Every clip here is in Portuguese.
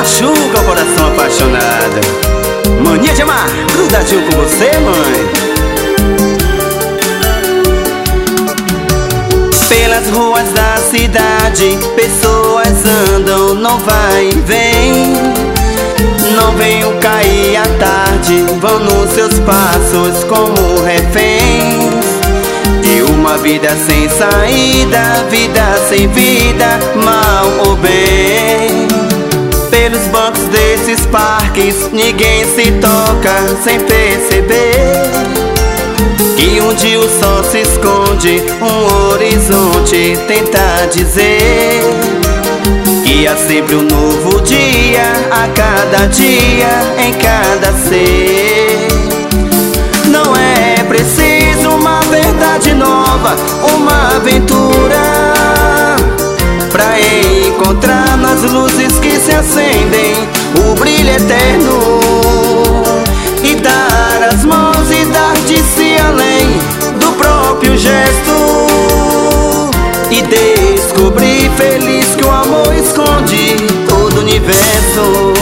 machuca o coração apaixonado. Mania de amar, grudadinho com você, mãe. Pelas ruas da cidade, pessoas andam, não vai e vem. Não venham cair à tarde, vão nos seus passos como reféns. E uma vida sem saída, vida sem vida, mal ou bem. Pelos bancos desses parques, ninguém se toca sem perceber que onde o sol se esconde, um horizonte tenta dizer que há sempre um novo dia, a cada dia, em cada ser. Não é preciso uma verdade nova, uma aventura, pra encontrar nas luzes que se acendem o brilho eterno, e dar as mãos e dar de si além do próprio gesto, e descobrir feliz que o amor esconde todo o universo.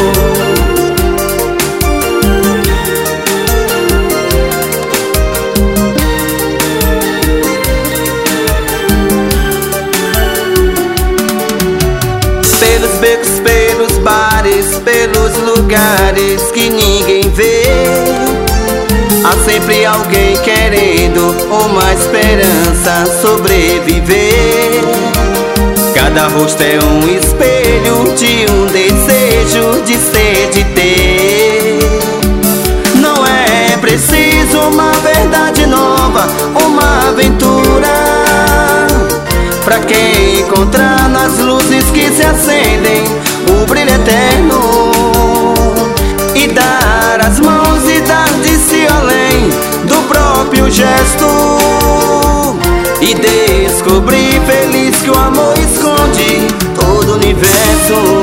Pelos becos, pelos bares, pelos lugares que ninguém vê, há sempre alguém querendo uma esperança sobreviver. Cada rosto é um espelho de um desejo de ser, de ter. Não é preciso uma verdade nova, uma aventura, pra quem encontrar nas luzes que se acendem o brilho eterno, e dar as mãos e dar de si além do próprio gesto, e descobrir feliz que o amor esconde todo o universo.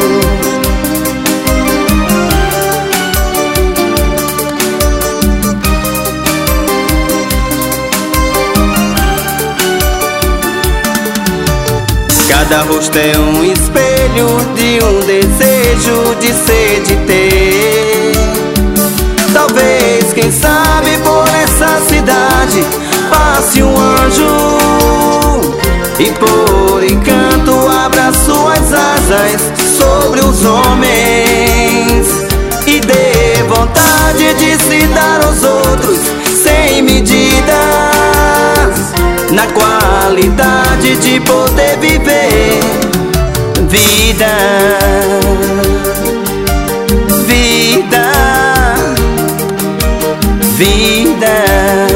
Cada rosto é um espelho de um desejo de ser, de ter. Talvez, quem sabe, por essa cidade passe um anjo, e por encanto abra suas asas sobre os homens, e dê vontade de se dar aos outros sem medidas, na qualidade de poder viver vida, vida, vida.